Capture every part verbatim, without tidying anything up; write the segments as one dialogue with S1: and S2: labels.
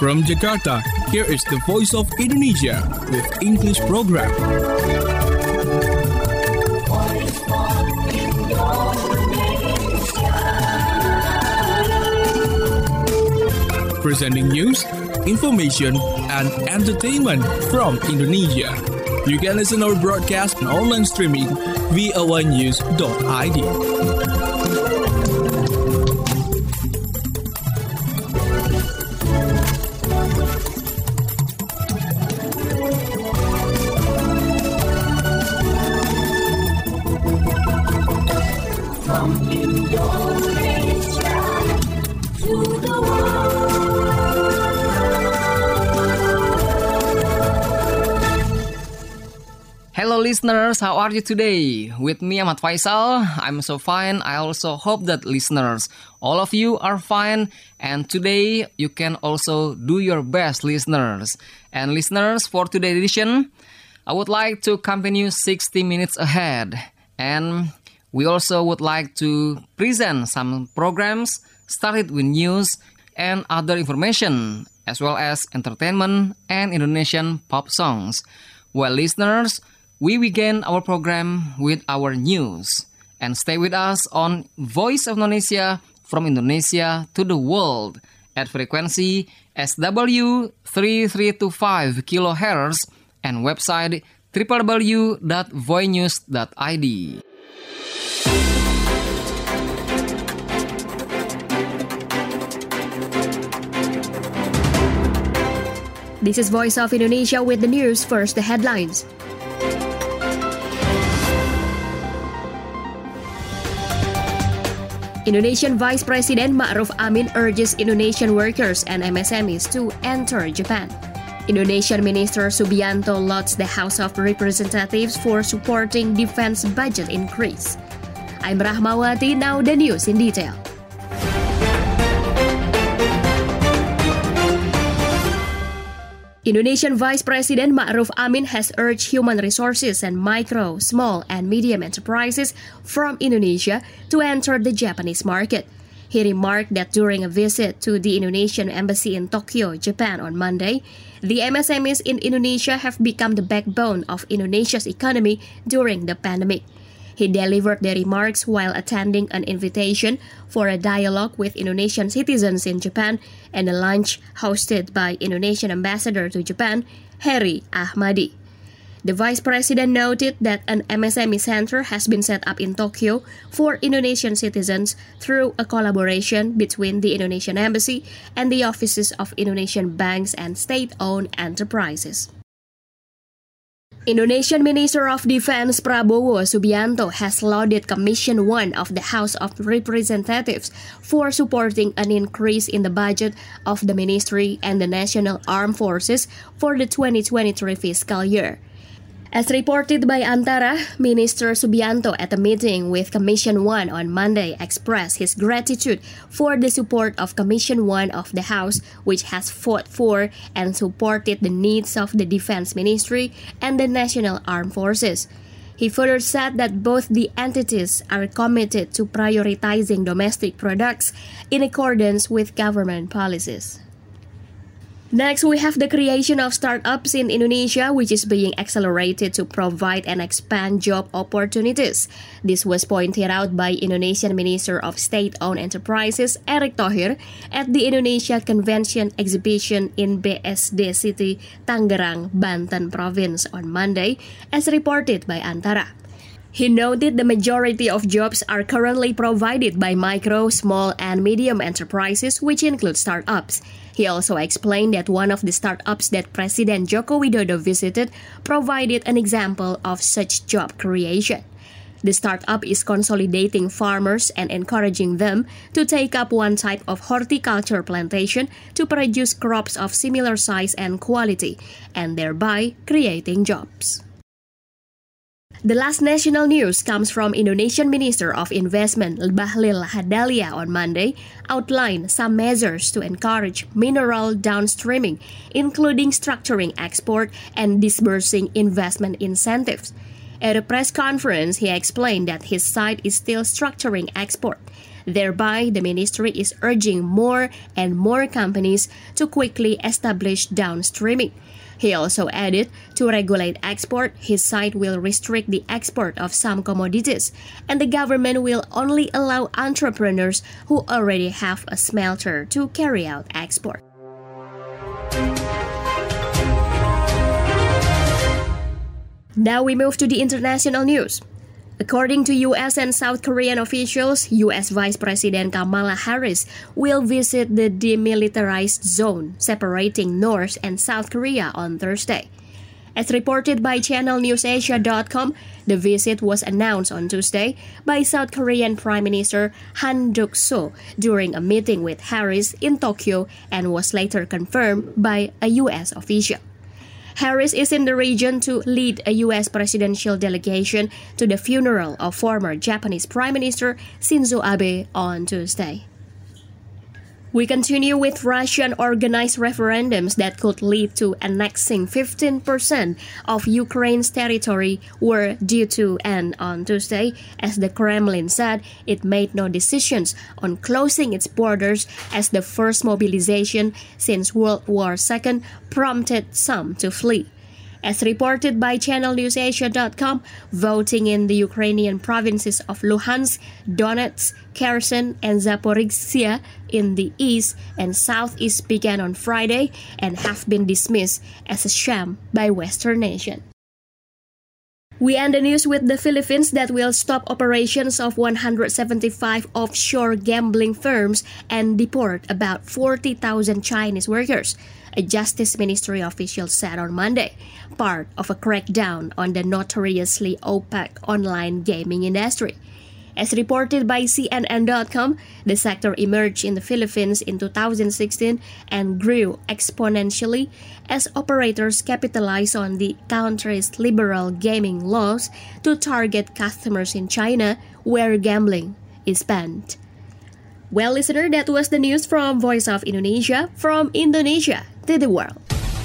S1: From Jakarta, here is the Voice of Indonesia with English program. Presenting news, information, and entertainment from Indonesia. You can listen our broadcast and online streaming v o a news dot i d.
S2: From Indonesia to the world.
S3: Hello listeners, how are you today? With me Ahmad Faisal, I'm so fine. I also hope that listeners, all of you are fine. And today you can also do your best, listeners. And listeners, for today's edition, I would like to accompany you sixty minutes ahead. And we also would like to present some programs started with news and other information, as well as entertainment and Indonesian pop songs. Well, listeners, we begin our program with our news. And stay with us on Voice of Indonesia from Indonesia to the world at frequency S W three three two five kilohertz and website w w w dot voinews dot i d.
S4: This is Voice of Indonesia with the news. First, the headlines. Indonesian Vice President Ma'ruf Amin urges Indonesian workers and M S M Es to enter Japan. Indonesian Minister Subianto lauds the House of Representatives for supporting defense budget increase. I'm Rahmawati, now the news in detail. Indonesian Vice President Ma'ruf Amin has urged human resources and micro, small, and medium enterprises from Indonesia to enter the Japanese market. He remarked that during a visit to the Indonesian Embassy in Tokyo, Japan on Monday, the M S M Es in Indonesia have become the backbone of Indonesia's economy during the pandemic. He delivered the remarks while attending an invitation for a dialogue with Indonesian citizens in Japan and a lunch hosted by Indonesian Ambassador to Japan, Heri Ahmadi. The Vice President noted that an M S M E center has been set up in Tokyo for Indonesian citizens through a collaboration between the Indonesian Embassy and the offices of Indonesian banks and state-owned enterprises. Indonesian Minister of Defense Prabowo Subianto has lauded Commission one of the House of Representatives for supporting an increase in the budget of the ministry and the National Armed Forces for the twenty twenty-three fiscal year. As reported by Antara, Minister Subianto at a meeting with Commission one on Monday expressed his gratitude for the support of Commission one of the House, which has fought for and supported the needs of the Defense Ministry and the National Armed Forces. He further said that both the entities are committed to prioritizing domestic products in accordance with government policies. Next, we have the creation of startups in Indonesia, which is being accelerated to provide and expand job opportunities. This was pointed out by Indonesian Minister of State-Owned Enterprises, Erick Thohir, at the Indonesia Convention Exhibition in B S D City, Tangerang, Banten Province on Monday, as reported by Antara. He noted the majority of jobs are currently provided by micro, small, and medium enterprises, which include startups. He also explained that one of the startups that President Joko Widodo visited provided an example of such job creation. The startup is consolidating farmers and encouraging them to take up one type of horticulture plantation to produce crops of similar size and quality, and thereby creating jobs. The last national news comes from Indonesian Minister of Investment Bahlil Lahadalia on Monday, outlined some measures to encourage mineral downstreaming, including structuring export and disbursing investment incentives. At a press conference, he explained that his side is still structuring export. Thereby, the ministry is urging more and more companies to quickly establish downstreaming. He also added, to regulate export, his site will restrict the export of some commodities, and the government will only allow entrepreneurs who already have a smelter to carry out export. Now we move to the international news. According to U S and South Korean officials, U S Vice President Kamala Harris will visit the demilitarized zone separating North and South Korea on Thursday. As reported by Channel News Asia dot com, the visit was announced on Tuesday by South Korean Prime Minister Han Duck-soo during a meeting with Harris in Tokyo and was later confirmed by a U S official. Harris is in the region to lead a U S presidential delegation to the funeral of former Japanese Prime Minister Shinzo Abe on Tuesday. We continue with Russian organized referendums that could lead to annexing fifteen percent of Ukraine's territory were due to end on Tuesday, as the Kremlin said it made no decisions on closing its borders as the first mobilization since World War Two prompted some to flee. As reported by Channel News Asia dot com, voting in the Ukrainian provinces of Luhansk, Donetsk, Kherson, and Zaporizhzhia in the east and southeast began on Friday and have been dismissed as a sham by Western nations. We end the news with the Philippines that will stop operations of one hundred seventy-five offshore gambling firms and deport about forty thousand Chinese workers, a Justice Ministry official said on Monday, part of a crackdown on the notoriously opaque online gaming industry. As reported by C N N dot com, the sector emerged in the Philippines in two thousand sixteen and grew exponentially as operators capitalized on the country's liberal gaming laws to target customers in China, where gambling is banned. Well, listener, that was the news from Voice of Indonesia, from Indonesia to the world.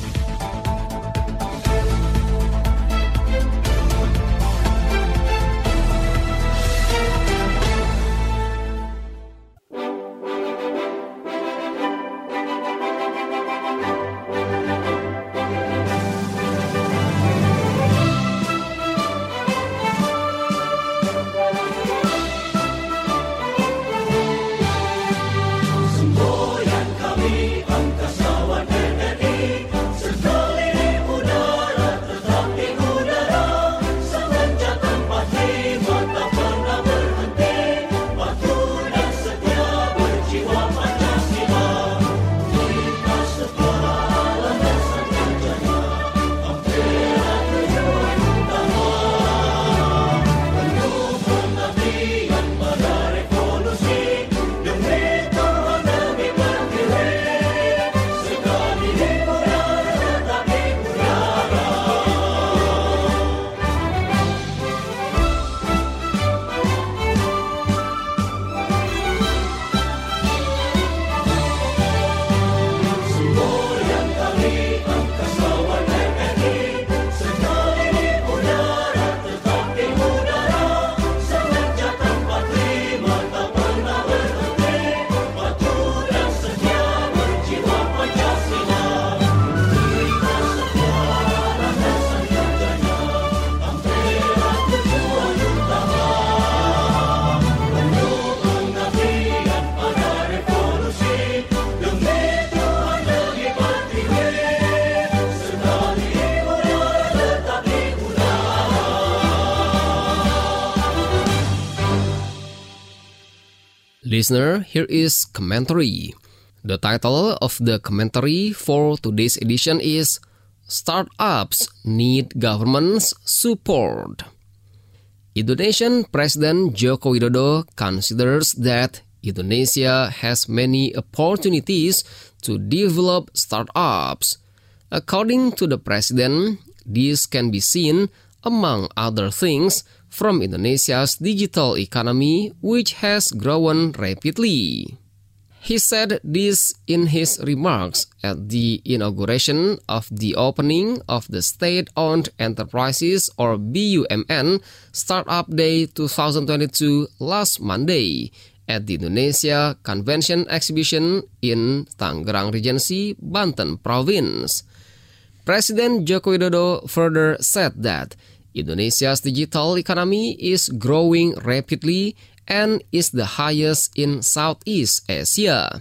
S3: Listener, here is commentary. The title of the commentary for today's edition is Startups Need Government's Support. Indonesian President Joko Widodo considers that Indonesia has many opportunities to develop startups. According to the President, this can be seen, among other things, from Indonesia's digital economy, which has grown rapidly. He said this in his remarks at the inauguration of the opening of the State-Owned Enterprises or B U M N Startup Day twenty twenty-two last Monday
S5: at the Indonesia Convention Exhibition in Tangerang Regency, Banten Province. President Joko Widodo further said that Indonesia's digital economy is growing rapidly and is the highest in Southeast Asia.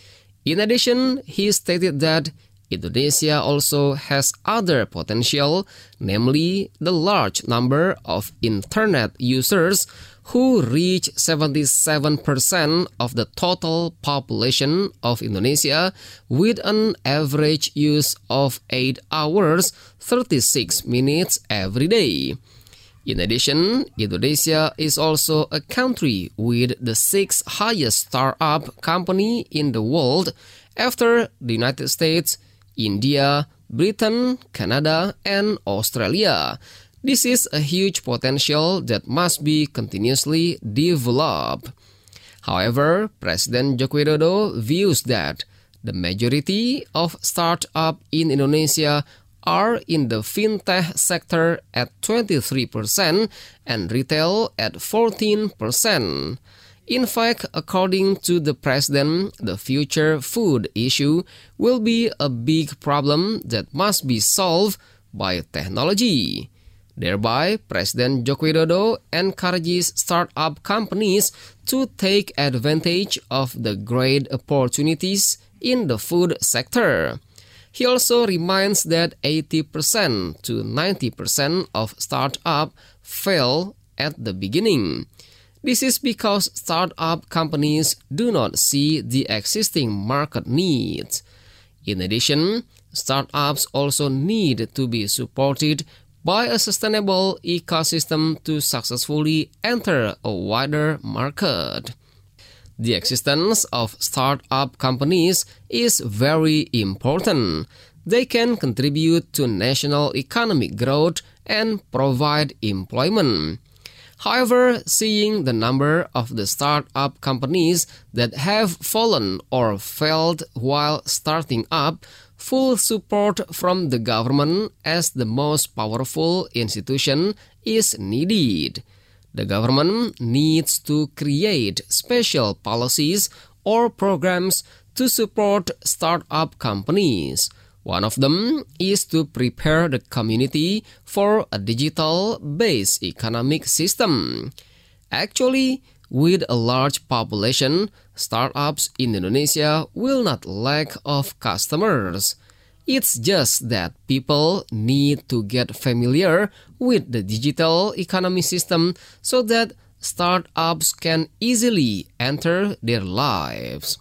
S5: In addition, he stated that Indonesia also has other potential, namely the large number of internet users who reach seventy-seven percent of the total population of Indonesia with an average use of eight hours, thirty-six minutes every day. In addition, Indonesia is also a country with the sixth highest startup company in the world after the United States, India, Britain, Canada, and Australia. This is a huge potential that must be continuously developed. However, President Joko Widodo views that the majority of startups in Indonesia are in the fintech sector at twenty-three percent and retail at fourteen percent. In fact, according to the president, the future food issue will be a big problem that must be solved by technology. Thereby, President Joko Widodo encourages startup companies to take advantage of the great opportunities in the food sector. He also reminds that eighty percent to ninety percent of startups fail at the beginning. This is because startup companies do not see the existing market needs. In addition, startups also need to be supported by a sustainable ecosystem to successfully enter a wider market. The existence of startup companies is very important. They can contribute to national economic growth and provide employment. However, seeing the number of the startup companies that have fallen or failed while starting up, full support from the government as the most powerful institution is needed. The government needs to create special policies or programs to support startup companies. One of them is to prepare the community for a digital-based economic system. Actually, with a large population, startups in Indonesia will not lack of customers. It's just that people need to get familiar with the digital economy system so that startups can easily enter their lives.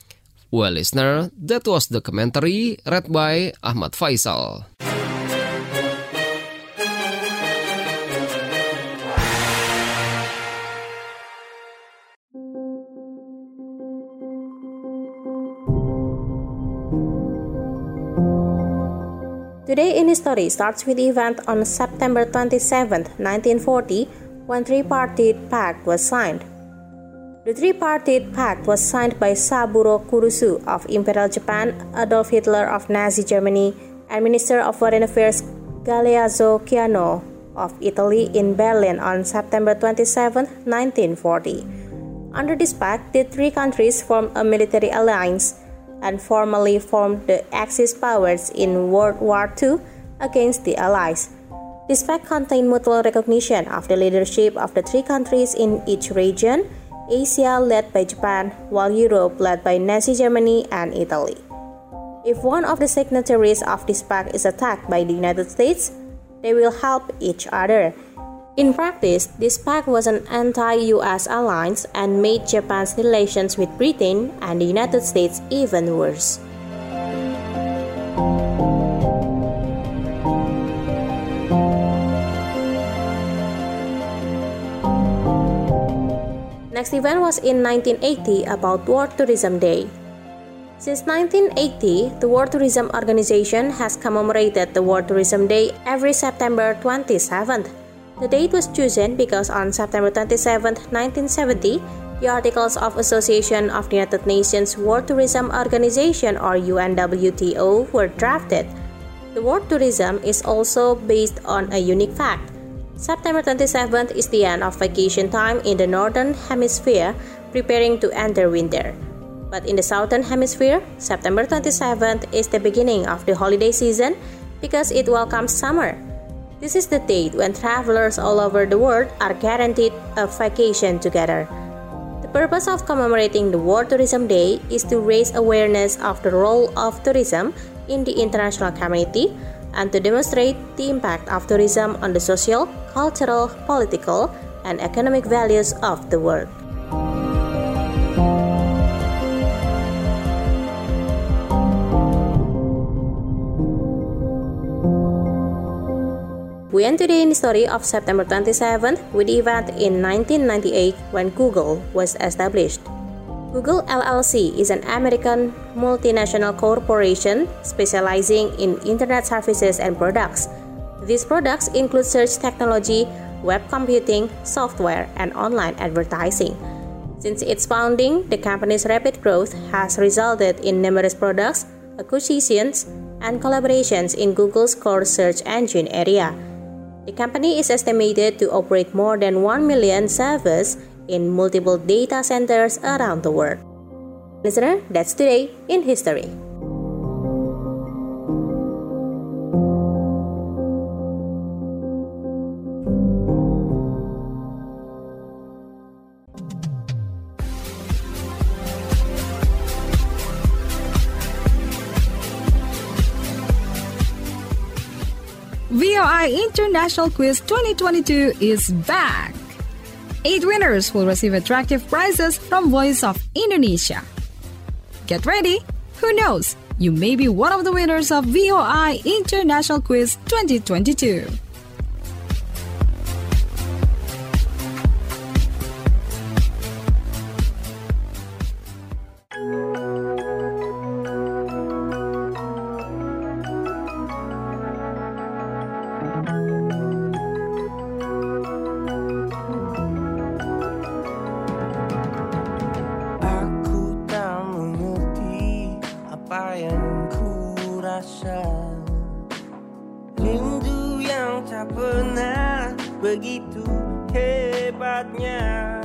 S5: Well, listener, that was the commentary read by Ahmad Faisal.
S6: Today in History starts with the event on September twenty-seventh, nineteen forty, when Tripartite Pact was signed. The Tripartite Pact was signed by Saburo Kurusu of Imperial Japan, Adolf Hitler of Nazi Germany, and Minister of Foreign Affairs Galeazzo Ciano of Italy in Berlin on September twenty-seventh, nineteen forty. Under this pact, the three countries formed a military alliance and formally formed the Axis powers in World War Two against the Allies. This pact contained mutual recognition of the leadership of the three countries in each region, Asia led by Japan, while Europe led by Nazi Germany and Italy. If one of the signatories of this pact is attacked by the United States, they will help each other. In practice, this pact was an anti-U S alliance and made Japan's relations with Britain and the United States even worse. Next event was in nineteen eighty about World Tourism Day. Since nineteen eighty, the World Tourism Organization has commemorated the World Tourism Day every September twenty-seventh. The date was chosen because on September twenty-seventh, nineteen seventy, the Articles of Association of the United Nations World Tourism Organization or U N W T O were drafted. The word tourism is also based on a unique fact. September twenty-seventh is the end of vacation time in the Northern Hemisphere, preparing to enter winter. But in the Southern Hemisphere, September twenty-seventh is the beginning of the holiday season because it welcomes summer. This is the date when travelers all over the world are guaranteed a vacation together. The purpose of commemorating the World Tourism Day is to raise awareness of the role of tourism in the international community and to demonstrate the impact of tourism on the social, cultural, political, and economic values of the world. We end today in the story of September twenty-seventh with the event in nineteen ninety-eight when Google was established. Google L L C is an American multinational corporation specializing in internet services and products. These products include search technology, web computing, software, and online advertising. Since its founding, the company's rapid growth has resulted in numerous products, acquisitions, and collaborations in Google's core search engine area. The company is estimated to operate more than one million servers in multiple data centers around the world. Listener, that's today in history.
S7: V O I International Quiz twenty twenty-two is back! Eight winners will receive attractive prizes from Voice of Indonesia. Get ready! Who knows? You may be one of the winners of V O I International Quiz twenty twenty-two.
S8: Rindu yang tak pernah begitu hebatnya.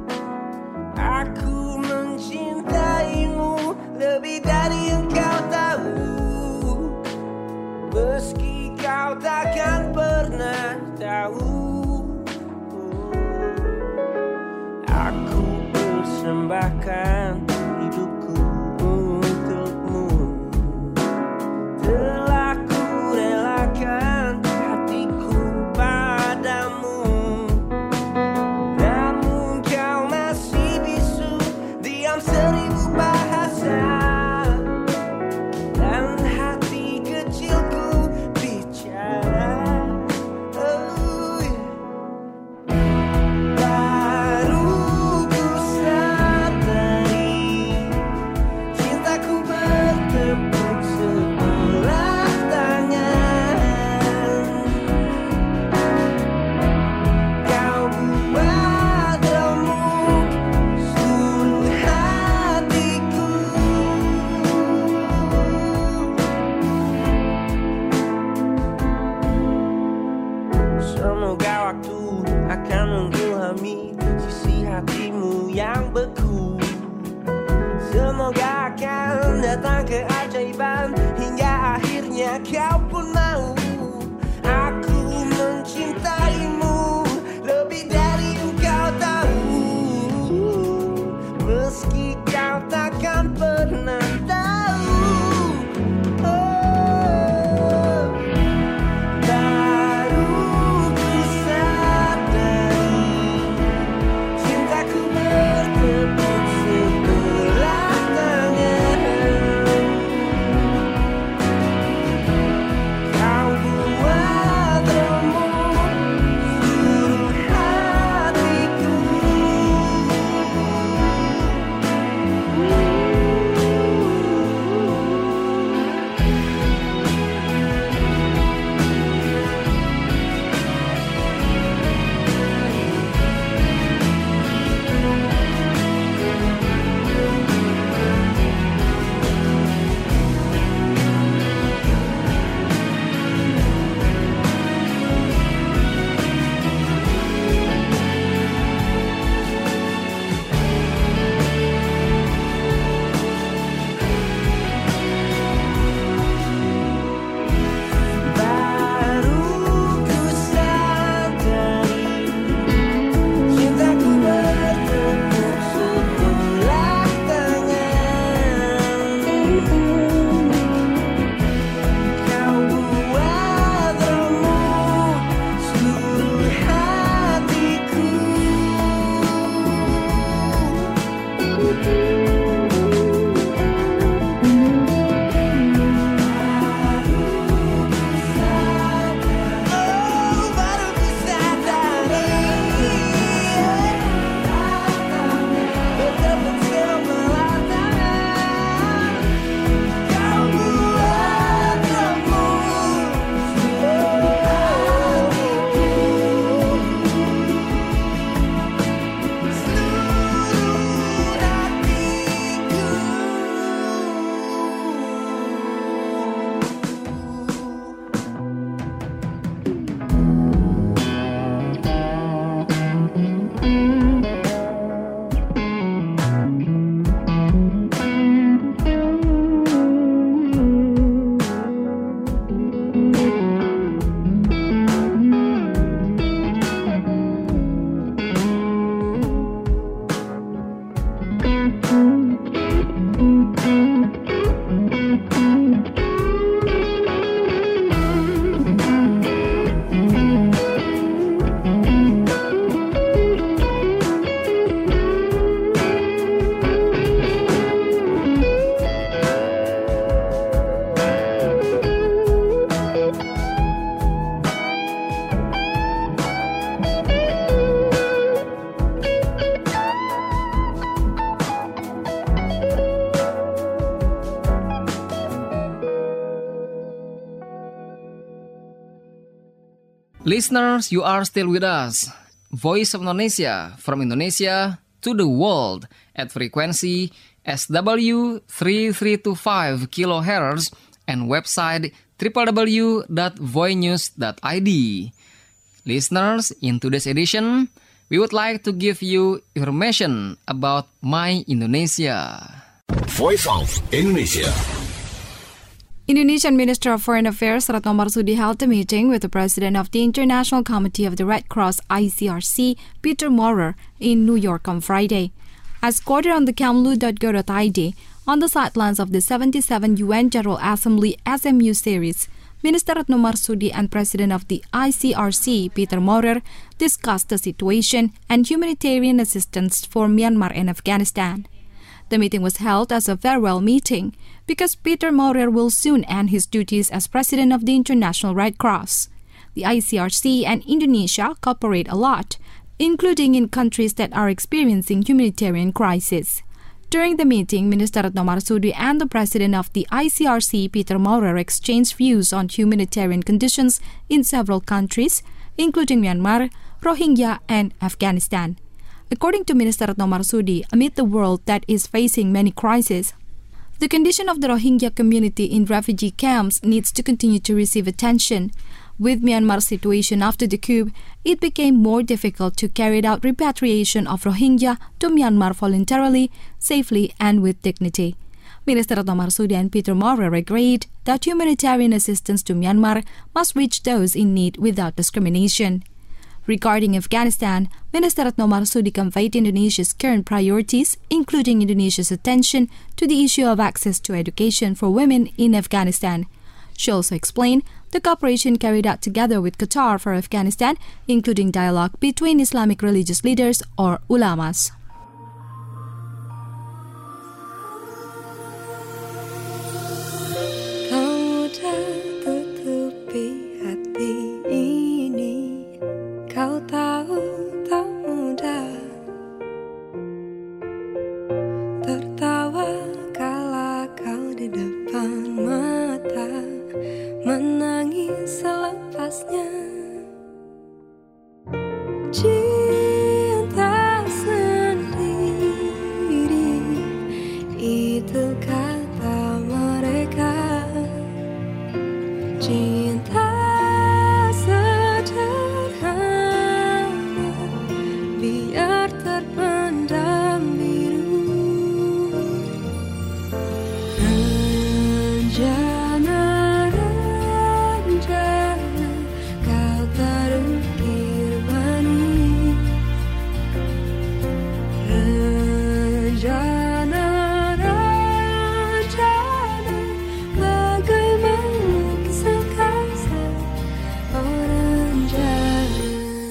S8: Aku mencintaimu lebih dari engkau tahu, meski kau takkan pernah tahu. Aku persembahkan hidupku untukmu. Telah ku relakan hatiku padamu, namun kau masih bisu diam seribu bahasa, dan hati kecilku bicara. Oh, yeah. Baru ku sadari cintaku bertepuk sebelah tangan. Kau buat remuk seluruh hatiku. Semoga waktu akan mengilhami sisi hatimu yang beku. Semoga akan datang keajaiban hingga akhirnya kau pun mau. Aku mencintaimu lebih dari engkau tahu, meski kau takkan pernah tahu. Oh, baru ku sadari cintaku bertepuk sebelah tangan.
S3: Listeners, you are still with us. Voice of Indonesia, from Indonesia to the world at frequency S W three three two five kilohertz and website w w w dot voinews dot i d. Listeners, in today's edition, we would like to give you information about My Indonesia.
S9: Voice of Indonesia.
S7: Indonesian Minister of Foreign Affairs Retno Marsudi held a meeting with the President of the International Committee of the Red Cross I C R C, Peter Maurer, in New York on Friday. As quoted on the camlu dot go dot i d, on the sidelines of the seventy-seventh U N General Assembly S M U series, Minister Retno Marsudi and President of the I C R C, Peter Maurer, discussed the situation and humanitarian assistance for Myanmar and Afghanistan. The meeting was held as a farewell meeting because Peter Maurer will soon end his duties as President of the International Red Cross. The I C R C and Indonesia cooperate a lot, including in countries that are experiencing humanitarian crisis. During the meeting, Minister Retno Marsudi and the President of the I C R C, Peter Maurer, exchanged views on humanitarian conditions in several countries, including Myanmar, Rohingya, and Afghanistan. According to Minister Retno Marsudi, amid the world that is facing many crises, the condition of the Rohingya community in refugee camps needs to continue to receive attention. With Myanmar's situation after the coup, it became more difficult to carry out repatriation of Rohingya to Myanmar voluntarily, safely, and with dignity. Minister Retno Marsudi and Peter Maurer agreed that humanitarian assistance to Myanmar must reach those in need without discrimination. Regarding Afghanistan, Minister Retno Marsudi conveyed Indonesia's current priorities, including Indonesia's attention to the issue of access to education for women in Afghanistan. She also explained the cooperation carried out together with Qatar for Afghanistan, including dialogue between Islamic religious leaders or ulamas.
S10: Kau dah tutupi hati ini, kau tahu tak mudah tertawa kala kau di depan mata, menangis selepasnya. Cinta sendiri, itu kata mereka. Cinta sederhana, biar terpendam biru. Rencana, rencana, kau terukir manis. Rencana, rencana, bagai melukis angkasa. Oh rencana.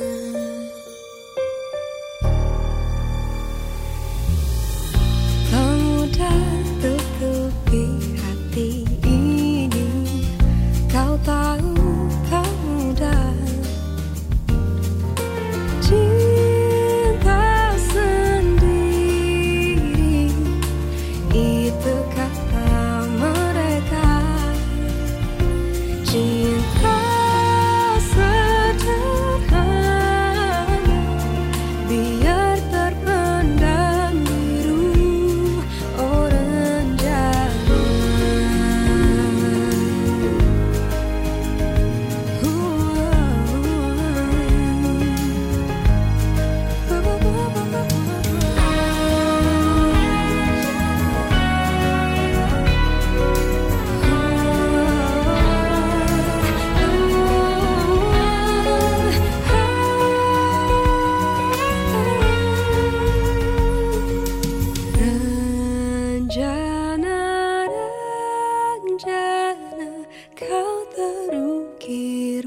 S10: Kau mudah tutupi hati ini, kau tahu tak mudah. Cinta sendiri, itu kata mereka. Cinta sederhana, biar terpendam biru. Oh rencana. Rencana, rencana, kau terukir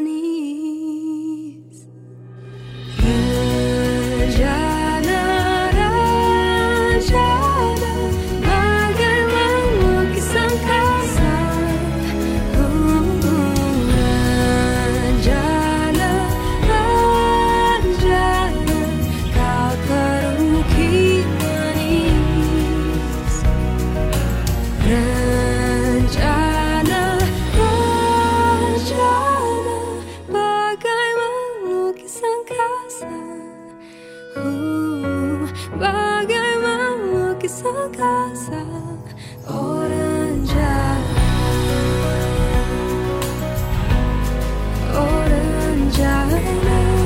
S10: manis. Rencana, rencana, bagai melukis angkasa. Rencana, rencana, kau terukir manis. Rencana, rencana, bagai kasar orang jahat, orang jahat,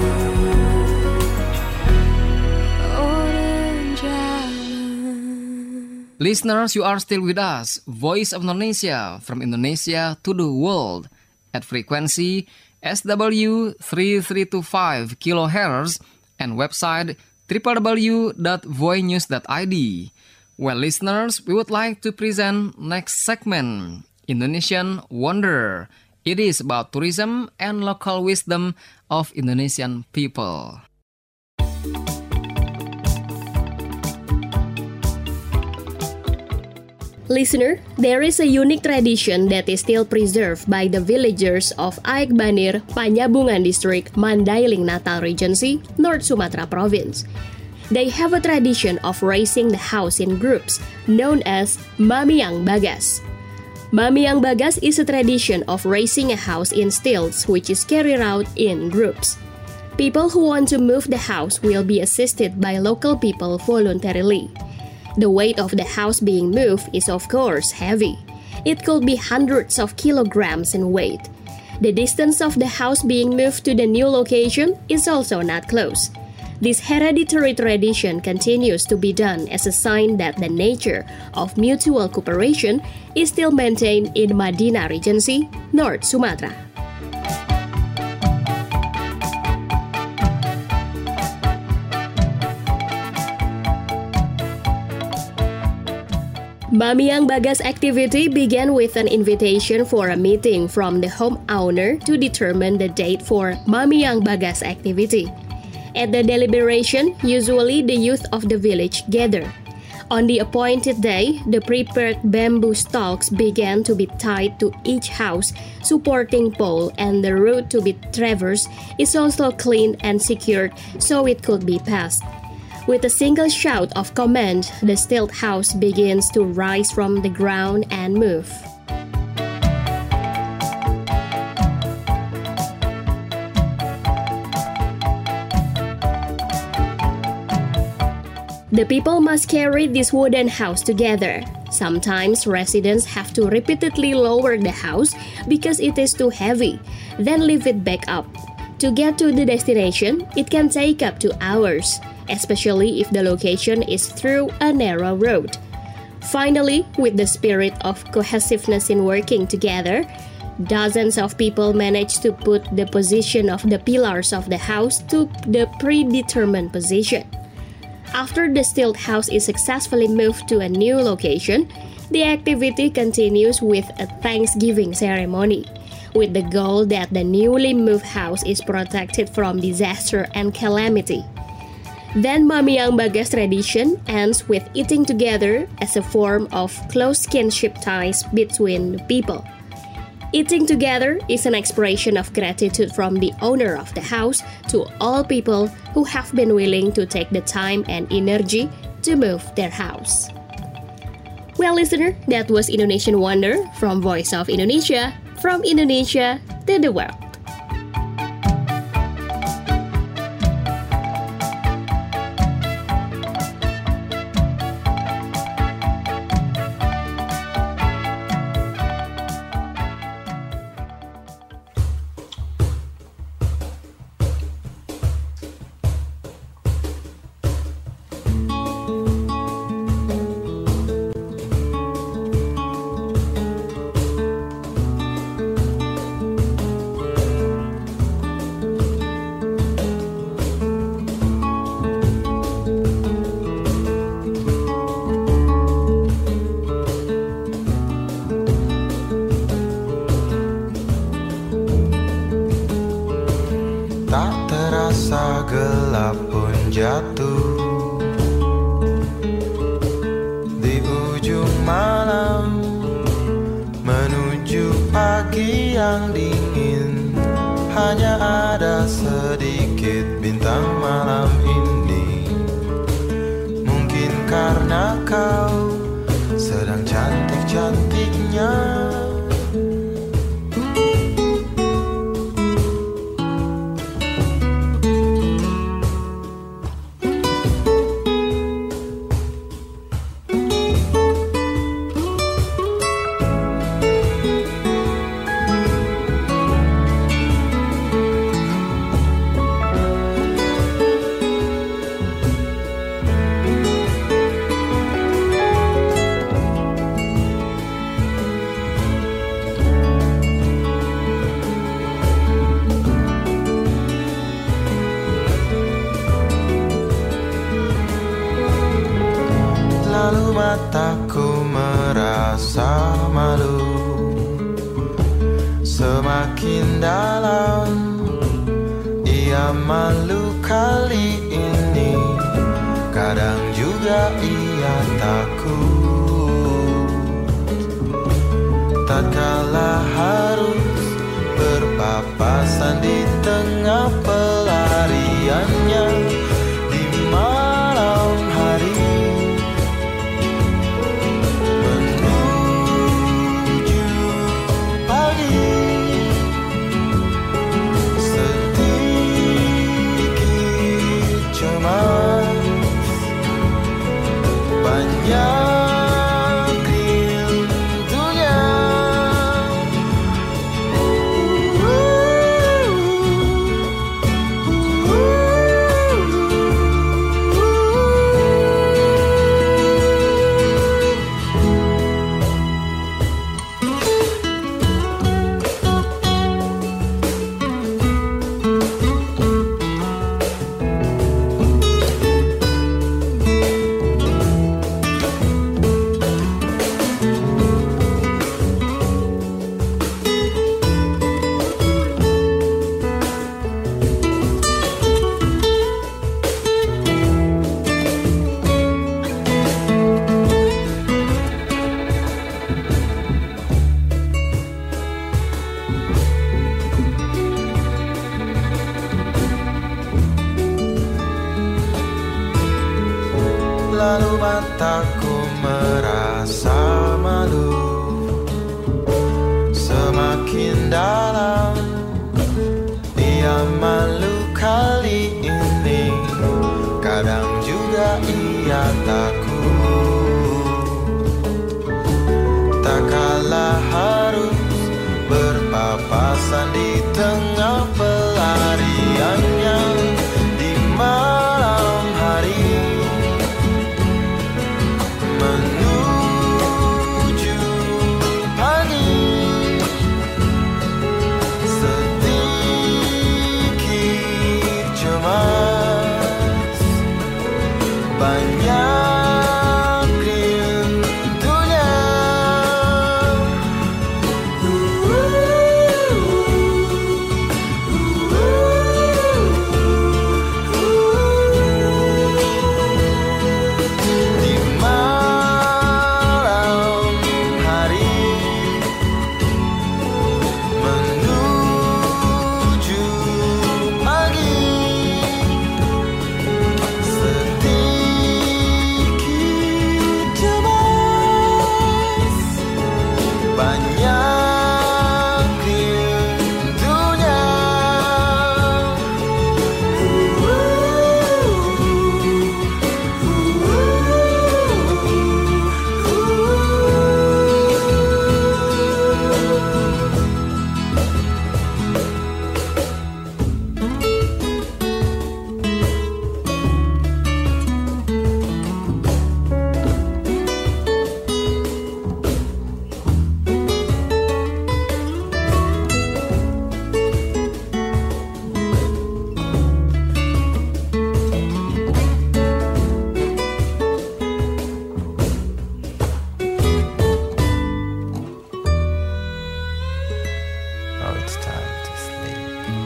S10: orang jahat.
S3: Listeners, you are still with us, Voice of Indonesia, from Indonesia to the world, at frequency S W three three two five kilohertz and website w w w dot voinews dot i d. Well, listeners, we would like to present next segment, Indonesian Wonder. It is about tourism and local wisdom of Indonesian people.
S4: Listener, there is a unique tradition that is still preserved by the villagers of Aek Banir, Panyabungan District, Mandailing Natal Regency, North Sumatra Province. They have a tradition of raising the house in groups, known as Mamiang Bagas. Mamiang Bagas is a tradition of raising a house in stilts which is carried out in groups. People who want to move the house will be assisted by local people voluntarily. The weight of the house being moved is of course heavy. It could be hundreds of kilograms in weight. The distance of the house being moved to the new location is also not close. This hereditary tradition continues to be done as a sign that the nature of mutual cooperation is still maintained in Madinah Regency, North Sumatra. Mamiang Bagas activity began with an invitation for a meeting from the homeowner to determine the date for Mamiang Bagas activity. At the deliberation, usually the youth of the village gather. On the appointed day, the prepared bamboo stalks began to be tied to each house supporting pole, and the route to be traversed is also cleaned and secured so it could be passed. With a single shout of command, the stilt house begins to rise from the ground and move. The people must carry this wooden house together. Sometimes residents have to repeatedly lower the house because it is too heavy, then lift it back up. To get to the destination, it can take up to hours, especially if the location is through a narrow road. Finally, with the spirit of cohesiveness in working together, dozens of people manage to put the position of the pillars of the house to the predetermined position. After the stilt house is successfully moved to a new location, the activity continues with a Thanksgiving ceremony, with the goal that the newly moved house is protected from disaster and calamity. Then Mamiang Bagas tradition ends with eating together as a form of close kinship ties between people. Eating together is an expression of gratitude from the owner of the house to all people who have been willing to take the time and energy to move their house. Well, listener, that was Indonesian Wonder from Voice of Indonesia, from Indonesia to the world.
S11: Gelap pun jatuh di ujung malam menuju pagi yang dingin. Hanya ada sedikit bintang malam ini. Mungkin karena kau sedang cantik-cantiknya. malu kali ini, kadang juga ia takut. Tatkala harus berpapasan di tengah pelariannya di malam hari, menuju pagi, sedikit cemas, banyak lalu mataku merasa malu, semakin dalam ia malu kali ini, kadang juga ia takut. Tak kalah harus berpapasan di tengah pelariannya di malam hari, menuju pagi, sedikit cemas, banyak rindunya. Di malam hari, menuju pagi, sedikit cemas, banyak rindunya. Now it's time to sleep.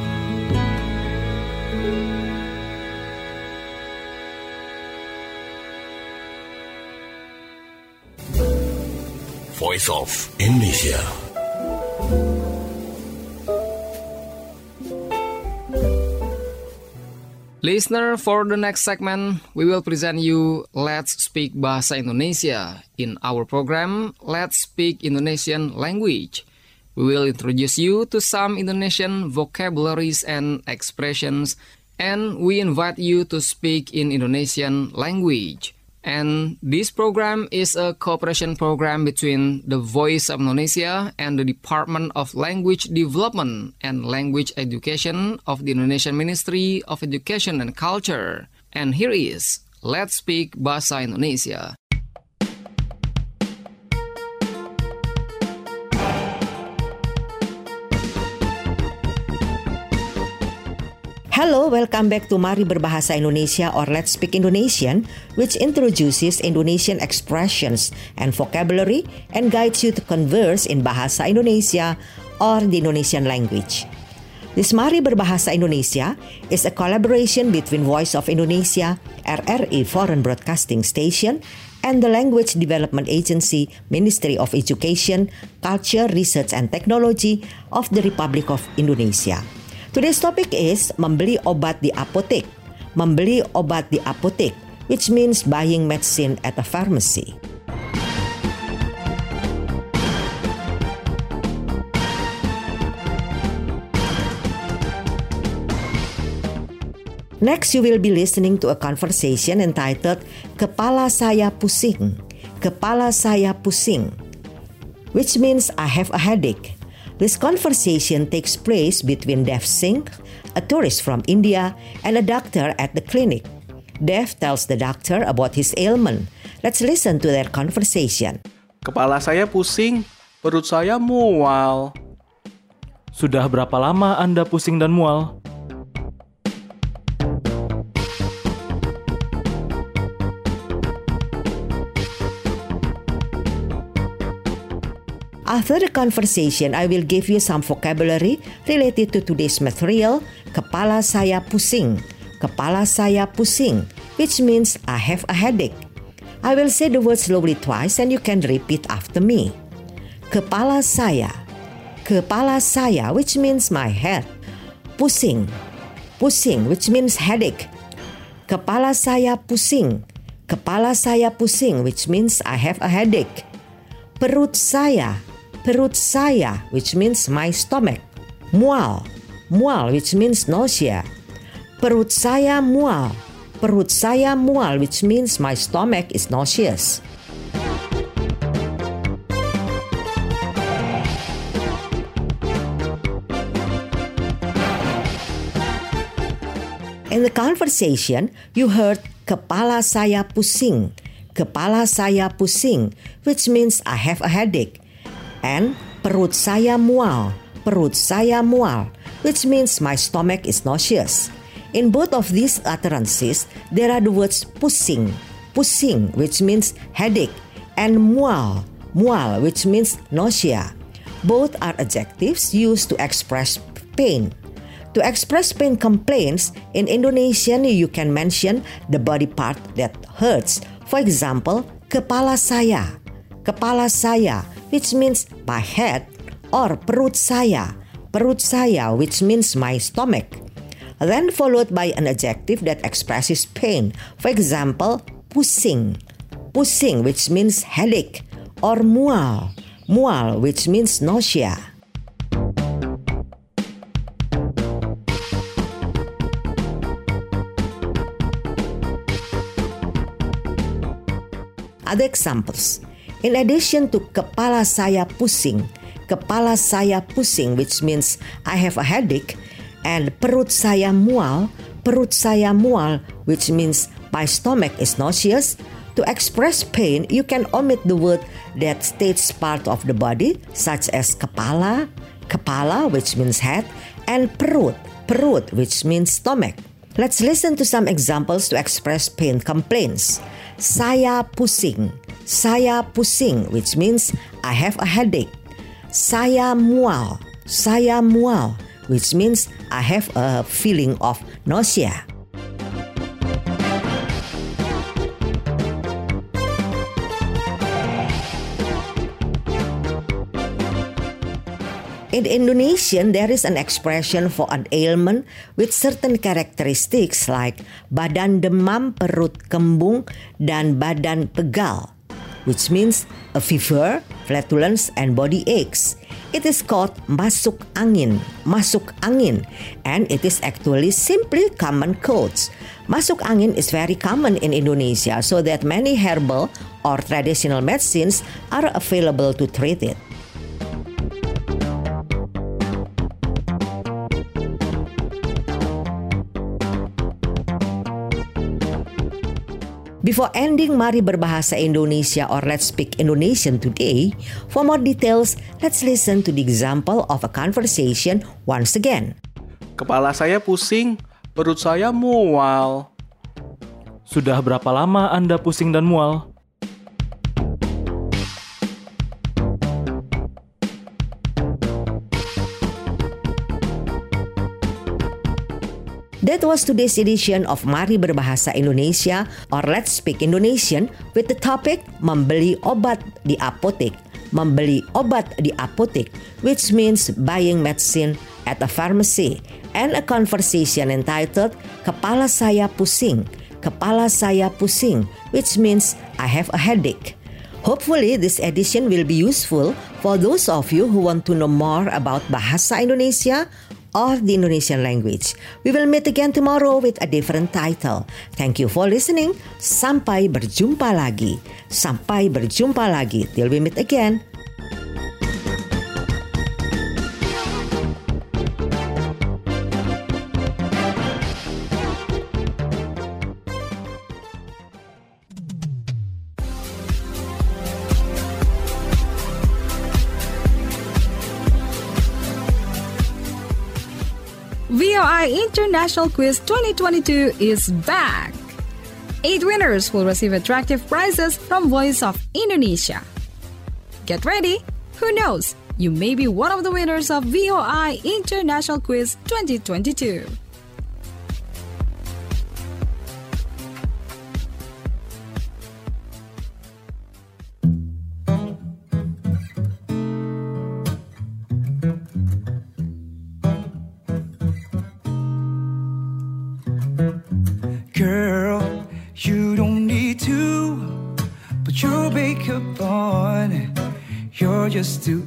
S9: Voice of Indonesia.
S3: Listener, for the next segment, we will present you Let's Speak Bahasa Indonesia. In our program, Let's Speak Indonesian Language. We will introduce you to some Indonesian vocabularies and expressions, and we invite you to speak in Indonesian language. And this program is a cooperation program between the Voice of Indonesia and the Department of Language Development and Language Education of the Indonesian Ministry of Education and Culture. And here is Let's Speak Bahasa Indonesia.
S12: Hello, welcome back to Mari Berbahasa Indonesia or Let's Speak Indonesian, which introduces Indonesian expressions and vocabulary and guides you to converse in Bahasa Indonesia or the Indonesian language. This Mari Berbahasa Indonesia is a collaboration between Voice of Indonesia, R R I Foreign Broadcasting Station, and the Language Development Agency, Ministry of Education, Culture, Research and Technology of the Republic of Indonesia. Today's topic is membeli obat di apotek. Membeli obat di apotek, which means buying medicine at a pharmacy. Next, you will be listening to a conversation entitled Kepala Saya Pusing. Kepala Saya Pusing, which means I have a headache. This conversation takes place between Dev Singh, a tourist from India, and a doctor at the clinic. Dev tells the doctor about his ailment. Let's listen to their conversation.
S13: Kepala saya pusing, perut saya mual.
S14: Sudah berapa lama Anda pusing dan mual?
S12: After the conversation, I will give you some vocabulary related to today's material, kepala saya pusing. Kepala saya pusing, which means I have a headache. I will say the word slowly twice and you can repeat after me. Kepala saya. Kepala saya, which means my head. Pusing. Pusing, which means headache. Kepala saya pusing. Kepala saya pusing, which means I have a headache. Perut saya. Perut saya, which means my stomach. Mual. Mual, which means nausea. Perut saya mual. Perut saya mual, which means my stomach is nauseous. In the conversation, you heard kepala saya pusing. Kepala saya pusing, which means I have a headache. And perut saya mual. Perut saya mual, which means my stomach is nauseous. In both of these utterances, there are the words pusing. Pusing, which means headache. And mual. Mual, which means nausea. Both are adjectives used to express pain. To express pain complaints, in Indonesian you can mention the body part that hurts. For example, kepala saya. Kepala saya, which means my head, or perut saya. Perut saya, which means my stomach. Then followed by an adjective that expresses pain. For example, pusing. Pusing, which means headache, or mual. Mual, which means nausea. Other examples. In addition to kepala saya pusing, kepala saya pusing, which means I have a headache, and perut saya mual, perut saya mual, which means my stomach is nauseous. To express pain, you can omit the word that states part of the body, such as kepala, kepala, which means head, and perut, perut, which means stomach. Let's listen to some examples to express pain complaints. Saya pusing. Saya pusing, which means I have a headache. Saya mual. Saya mual, which means I have a feeling of nausea. In Indonesian, there is an expression for an ailment with certain characteristics like badan demam, perut kembung, dan badan pegal, which means a fever, flatulence, and body aches. It is called masuk angin, masuk angin, and it is actually simply common colds. Masuk angin is very common in Indonesia, so that many herbal or traditional medicines are available to treat it. Before ending Mari Berbahasa Indonesia or Let's Speak Indonesian today, for more details, let's listen to the example of a conversation once again.
S13: Kepala saya pusing, perut saya mual.
S14: Sudah berapa lama Anda pusing dan mual?
S12: That was today's edition of Mari Berbahasa Indonesia or Let's Speak Indonesian with the topic Membeli obat di apotek. Membeli obat di apotek, which means buying medicine at a pharmacy, and a conversation entitled Kepala Saya Pusing. Kepala Saya Pusing, which means I have a headache. Hopefully, this edition will be useful for those of you who want to know more about Bahasa Indonesia or the Indonesian language. We will meet again tomorrow with a different title. Thank you for listening. Sampai berjumpa lagi. Sampai berjumpa lagi. Till we meet again.
S7: V O I International Quiz twenty twenty-two is back. Eight winners will receive attractive prizes from Voice of Indonesia. Get ready! Who knows? You may be one of the winners of V O I International Quiz twenty twenty-two.
S15: Girl, you don't need to put your makeup on. You're just too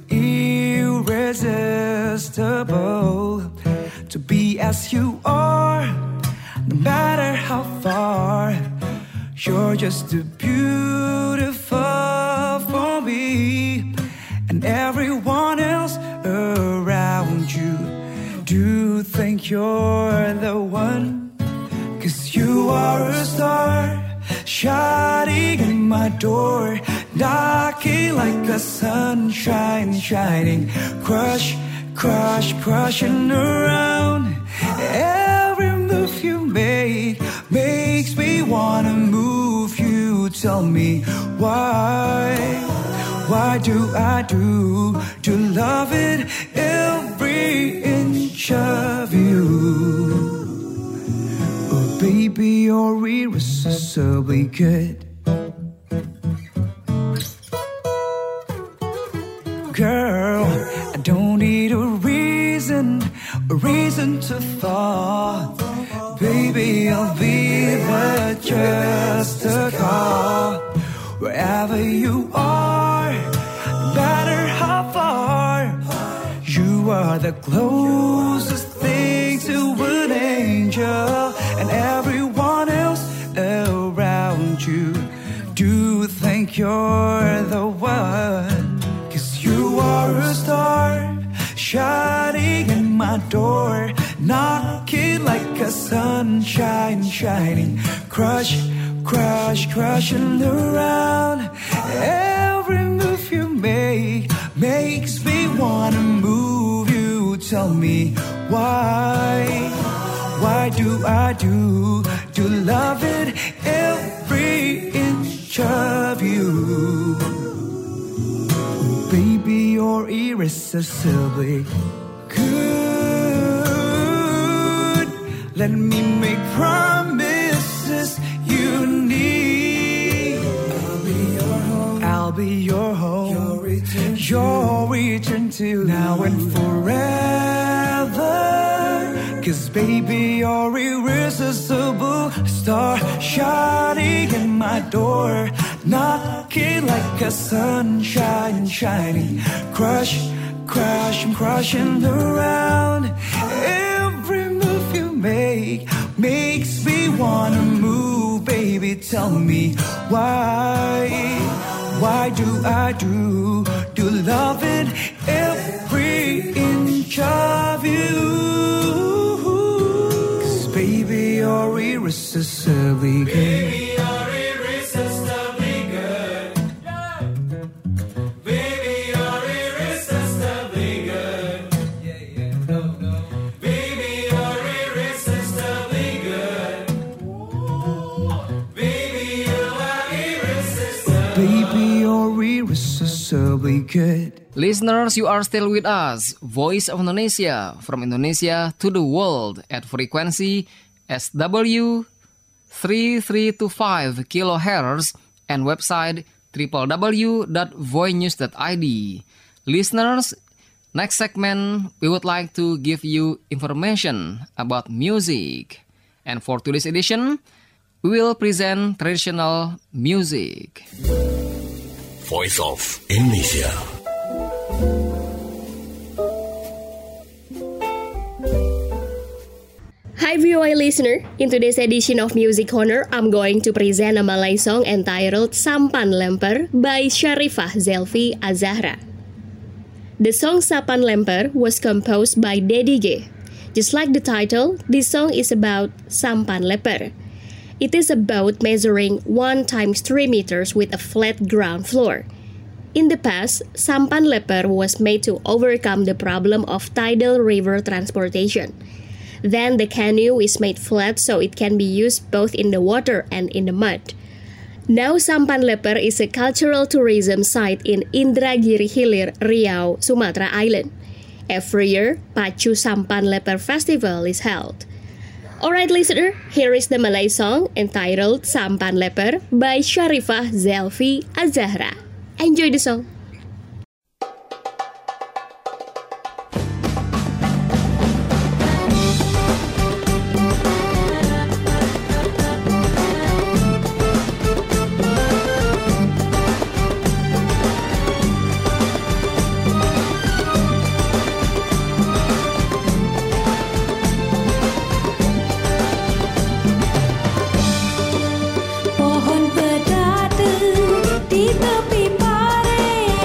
S15: irresistible to be as you are, no matter how far. You're just too beautiful for me and everyone else around you. Do think you're the one? 'Cause you are a star, shining in my door, knocking like a sunshine shining. Crush, crush, crushing around. Every move you make makes me wanna move you. Tell me why, why do I do to love it every inch of you? Baby, you're irresistibly good. Girl, I don't need a reason, a reason to fall. Baby, I'll be there just a call. Wherever you are, no matter how far, you are the closest thing to an angel. And everyone else around you do think you're the one. 'Cause you are a star, shining in my door, knocking like a sunshine shining. Crush, crush, crushing around. Every move you make makes me wanna move you. Tell me why, why do I do to love it every inch of you? Baby, you're irresistibly good. Let me make promises you need. I'll be your home, I'll be your home, your return, your return to now and forever. 'Cause baby, you're irresistible star, shining in my door, knocking like a sunshine shining. Crush, crush, I'm crushing around. Every move you make makes me wanna move. Baby, tell me why, why do I do to love it every inch of you? Baby, you're irresistibly good. Baby, you're irresistibly good. Baby, you're irresistibly good. Yeah, yeah, no, no. Baby, you're irresistibly good. Baby, you are irresistible. Baby, you're irresistibly good.
S3: Listeners, you are still with us, Voice of Indonesia, from Indonesia to the world at frequency S W three three two five kilohertz and website w w w dot voice news dot i d. Listeners, next segment we would like to give you information about music. And for today's edition, we will present traditional music.
S9: Voice of Indonesia.
S4: Hi V O A listener, in today's edition of Music Corner, I'm going to present a Malay song entitled Sampan Lemper by Sharifah Zelfi Azahra. The song Sampan Lemper was composed by Deddy G. Just like the title, this song is about sampan lemper. It is a boat measuring one times three meters with a flat ground floor. In the past, sampan lemper was made to overcome the problem of tidal river transportation. Then the canoe is made flat so it can be used both in the water and in the mud. Now Sampan Lemper is a cultural tourism site in Indragiri Hilir, Riau, Sumatra Island. Every year, Pacu Sampan Lemper Festival is held. Alright listener, here is the Malay song entitled Sampan Lemper by Sharifah Zelfi Azahra. Enjoy the song.
S10: Pohon berdatu di tepi pare.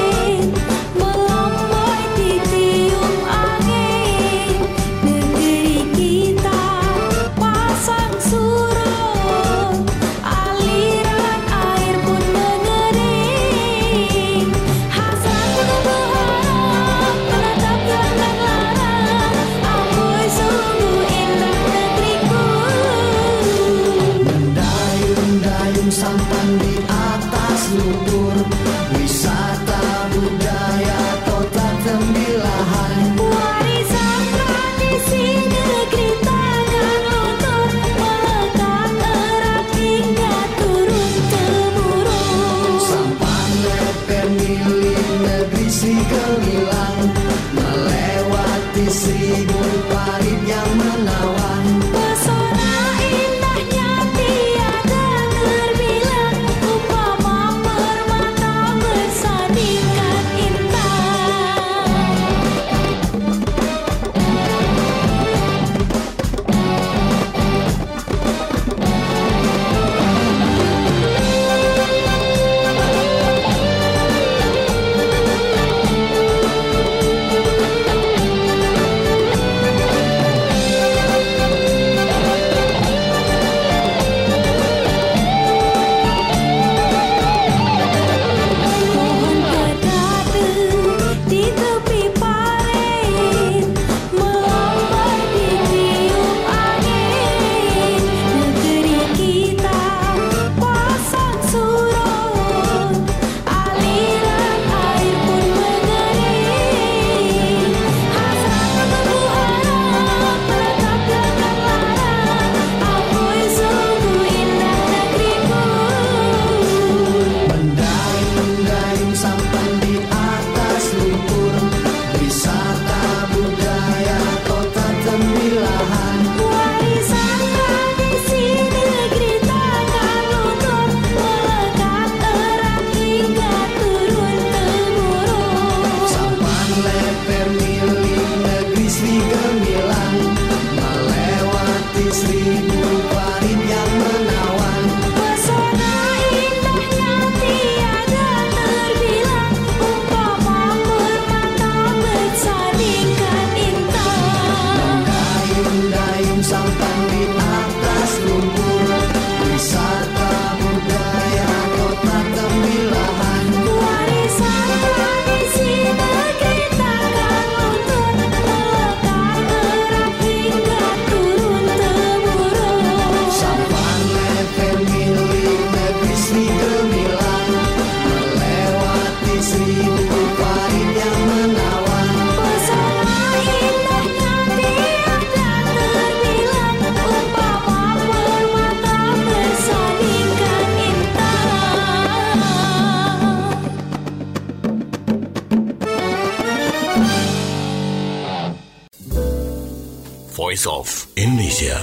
S9: Voice of Indonesia.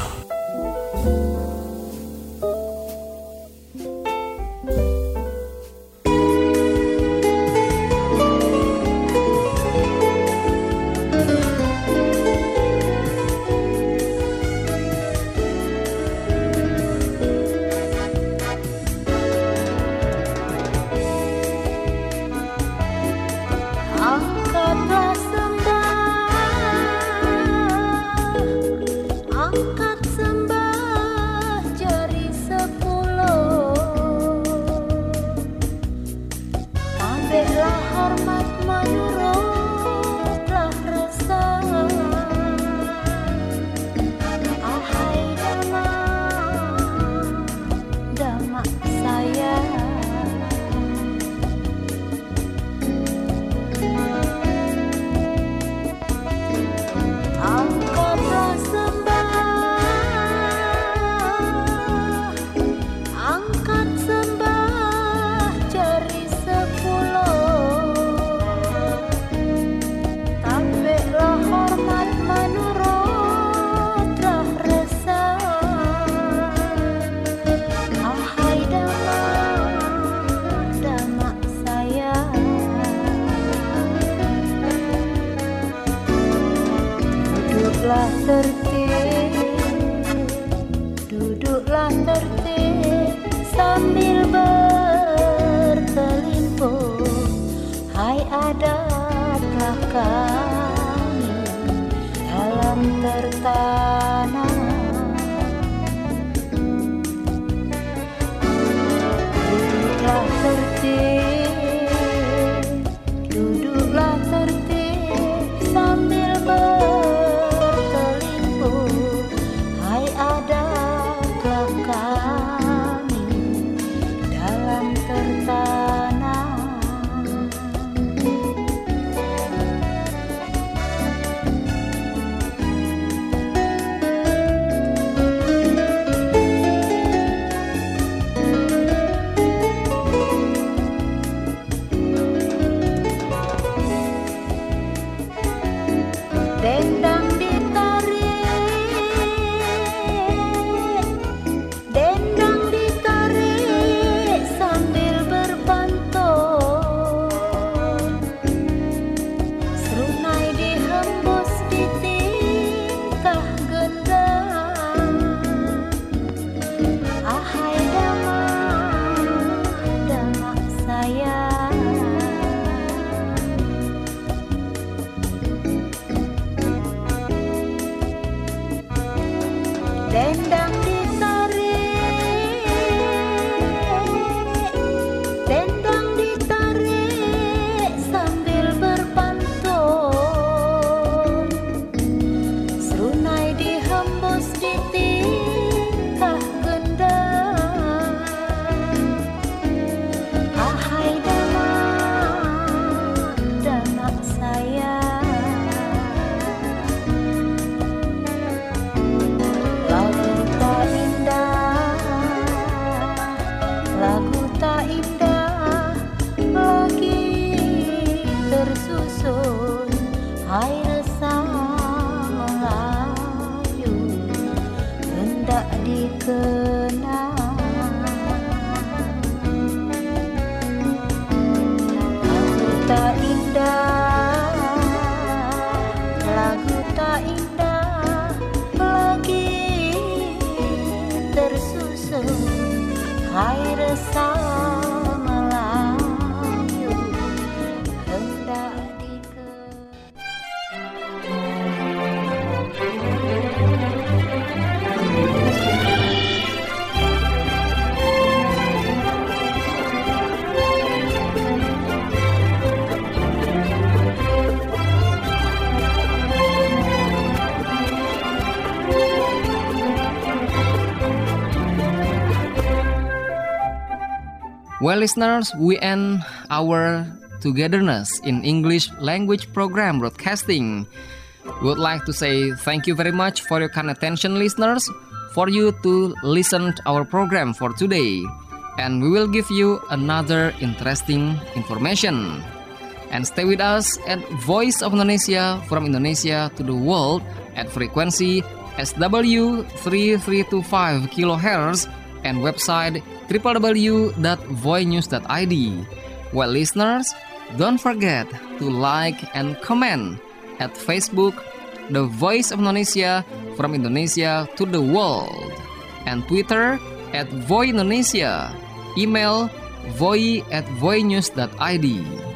S2: Angkatlah sembah, angkat sembah jari sepuluh. Ambillah hormat menurutlah rasa. Ahai dama, dama saya. Angkatlah sembah, angkat sembah jari sepuluh. Tampiklah hormat menurutlah rasa. Ahai dama, dama saya. Duduklah tertib, duduklah tertib sambil bertelimpuh. Hai adakah kami dalam tertanam. Duduklah tertib, duduklah tertib sambil bertelimpuh. Hai adakah kami dalam tertanam. Dendang ditarik, dendang ditarik sambil berpantun. Serunai dihembus di tingkah gendang. Ahai dama, dama saya. Dendang ditarik, dendang ditarik sambil berpantun. Serunai dihembus di tingkah gendang. Ahai dama, dama saya. Lagu tak indah, lagu tak indah lagi tersusun. Hai resah Melayu hendak dikenang. Lagu tak indah, lagu tak indah lagi tersusun. Hai resah Melayu hendak
S3: Well, listeners, we end our togetherness in English language program broadcasting. We would like to say thank you very much for your kind attention, listeners, for you to listen to our program for today. And we will give you another interesting information. And stay with us at Voice of Indonesia, from Indonesia to the world, at frequency S W three three two five kilohertz and website w w w dot voy news dot i d. Well, listeners, don't forget to like and comment at Facebook, The Voice of Indonesia, from Indonesia to the world, and Twitter at Voy Indonesia, email voy at voy news dot i d.